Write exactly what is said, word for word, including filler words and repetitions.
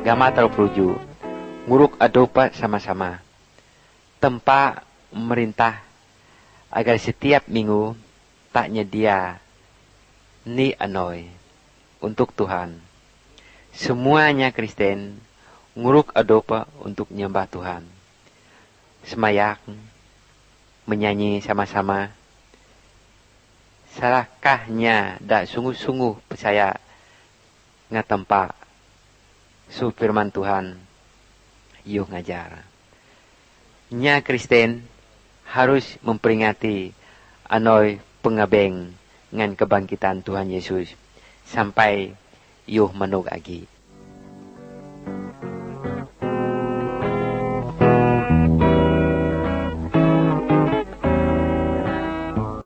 gama terperuju, nguruk adopa sama-sama. Tempa merintah agar setiap minggu tak nyedia ni anoy untuk Tuhan. Semuanya Kristen nguruk adopa untuk nyembah Tuhan. Semayak, menyanyi sama-sama. Salahkahnya dak sungguh-sungguh percaya ngatempa su firman Tuhan yuh ngajar. Nya Kristen harus memperingati anoy pengabeng ngan kebangkitan Tuhan Yesus sampai yuh manug agi.